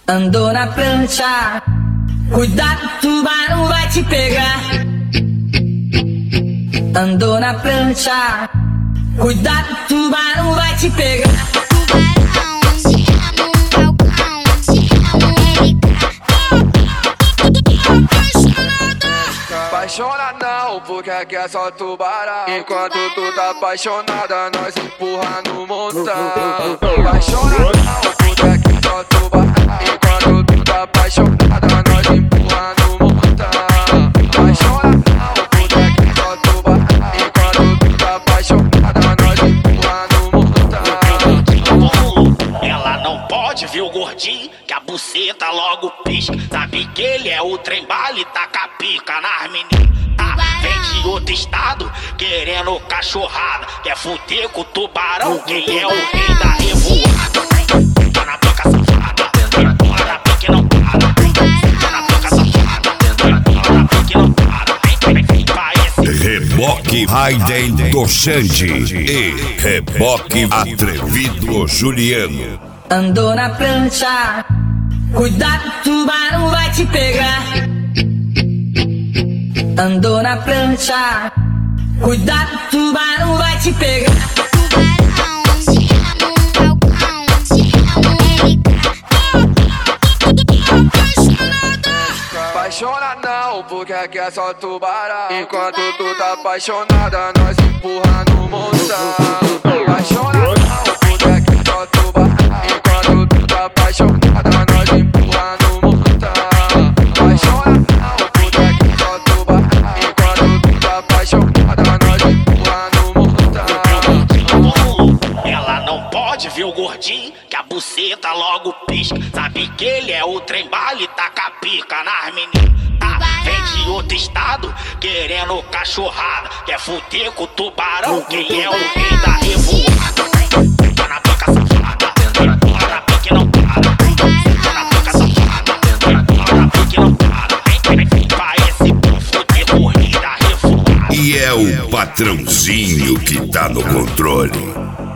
Andou na prancha, cuidado, tubarão vai te pegar. Andou na prancha, cuidado, tubarão vai te pegar. Tubarão, se amo um falcão, se amo Apaixona não, porque aqui é só tubarão. Enquanto tu tá apaixonada, nós empurra no montão. Apaixona não, porque aqui é só tubarão. Enquanto tu tá apaixonada, nós empurra no montão. Apaixona não, porque aqui é só tubarão. Enquanto tu tá apaixonada, nós empurra no montão. Ela não pode ver o gordinho, que a buceta logo pisca. Sabe que ele é o trem bala e taca a pica nas meninas. Vem de outro estado, querendo cachorrada. Quer fuder com o tubarão, quem é o rei da revoada. Tá na boca safada, bora pique não para. Tá na boca safada, bora pique não para. Vem pra esse Reboque Raiden do Xande e Reboque Atrevido Juliano. Andou na prancha, cuidado, tubarão vai te pegar. Andou na prancha, cuidado, tubarão vai te pegar. tubarão, se amo um falcão, se amo Apaixona não, porque aqui é só tubarão. Enquanto tu tá apaixonada, nós empurra no montão. Apaixona não, porque aqui é só tubarão. Enquanto tu tá apaixonada, nós empurra no montão. Apaixona não, porque aqui é só tubarão. Enquanto tu tá apaixonada, nós empurra no montão. Ela não pode ver o gordinho, que a buceta logo pisca. Sabe que ele é o trem bala e taca a pica nas meninas. Vem de outro estado, querendo cachorrada. Quer fuder com o tubarão, quem é o rei da revoada. Tá na boca safada, bora pique não para. Tá na boca safada, bora pique não para. Vem pra esse fuder com o rei da revoada. E é o patrãozinho que tá no controle.